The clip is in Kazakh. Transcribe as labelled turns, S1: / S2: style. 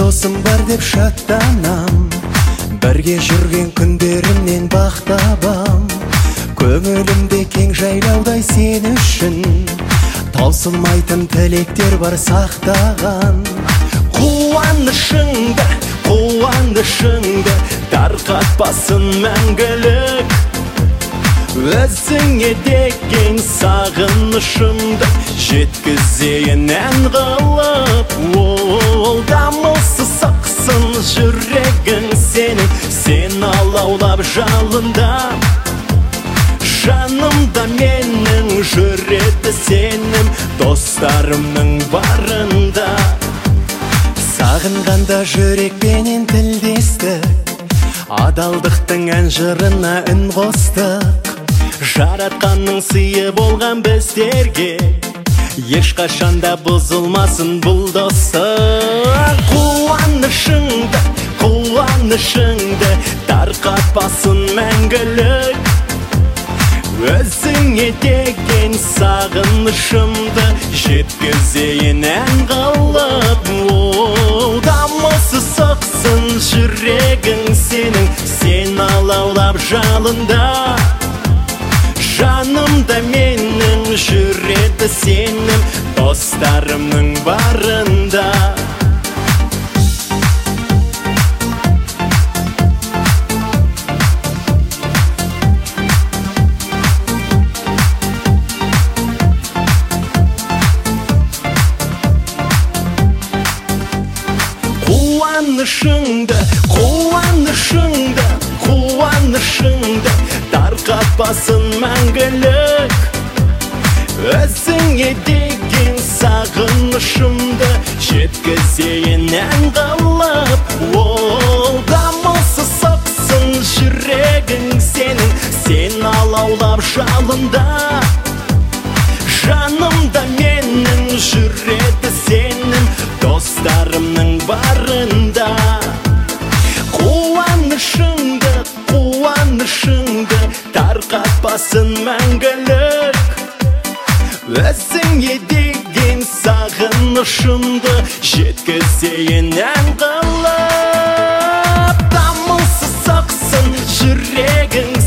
S1: досым бар деп шаттанам, бірге жүрген күндерімнен бақ табам. Көңілімде кең жайлаудай сен үшін, таусылмайтын тілектер бар сақтаған. Қуанышыңды тарқатпасын мәңгілік, өзіңе деген сағынышымды жеткізейін ән қылып. Дамылсыз сақсын жүрегің сенің, сен алаулап жалында. Жанымда менің жүреді сенім, достарымның барында. Сағынғанда жүрекпенен тілдестік, адалдықтың ән жырына үн қостық. Жаратқанның сыйы болған біздерге, ешқашанда бұзылмасын бұл достық. Қуанышыңды тарқатпасын мәңгілік, өзіңе деген сағынышымды жеткізейін ән қылып. Дамылсыз соқсын жүрегің сенің, сен алаулап жалында. Жанымда менің жүреді сенім, достарымның барында. Қуанышыңды тарқатпасын мәңгілік, өзіңе деген сағынышымды жеткізейін ән қылып. Дамылсыз соқсын жүрегің сенің, сен алаулап жалында. Жанымда менің жүреді сенім, достарымның барында. Қуанышыңды тарқатпасын мәңгілік, өзіңе деген сағынышымды жеткізейін ән қылып. Дамылсыз соқсын жүрегің